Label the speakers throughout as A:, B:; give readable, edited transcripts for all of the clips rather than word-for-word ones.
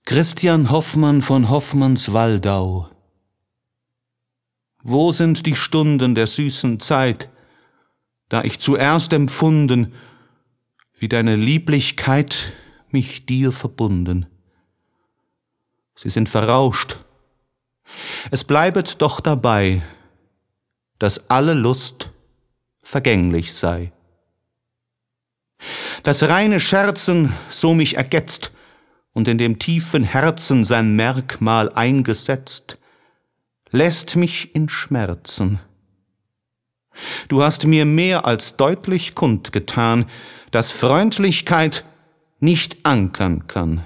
A: Christian Hoffmann von Hoffmanns-Waldau. Wo sind die Stunden der süßen Zeit, da ich zuerst empfunden, wie deine Lieblichkeit mich dir verbunden? Sie sind verrauscht. Es bleibet doch dabei, dass alle Lust vergänglich sei. Das reine Scherzen so mich ergetzt und in dem tiefen Herzen sein Merkmal eingesetzt, lässt mich in Schmerzen. Du hast mir mehr als deutlich kundgetan, dass Freundlichkeit nicht ankern kann.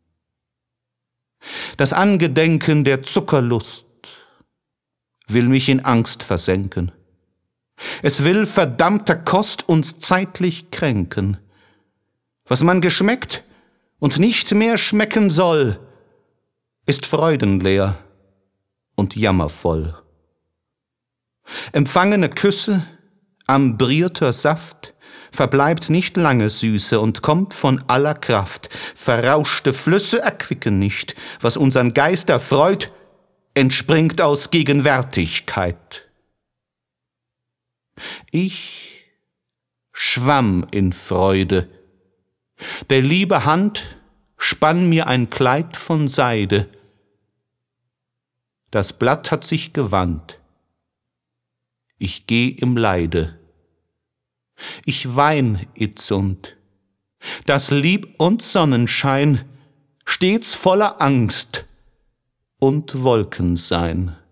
A: Das Angedenken der Zuckerlust will mich in Angst versenken. Es will verdammter Kost uns zeitlich kränken. Was man geschmeckt und nicht mehr schmecken soll, ist freudenleer und jammervoll. Empfangene Küsse, ambrierter Saft, verbleibt nicht lange Süße und kommt von aller Kraft. Verrauschte Flüsse erquicken nicht, was unseren Geist erfreut, entspringt aus Gegenwärtigkeit. Ich schwamm in Freude, der liebe Hand spann mir ein Kleid von Seide. Das Blatt hat sich gewandt, ich geh im Leide. Ich wein itzund, das Lieb und Sonnenschein stets voller Angst und Wolkensein.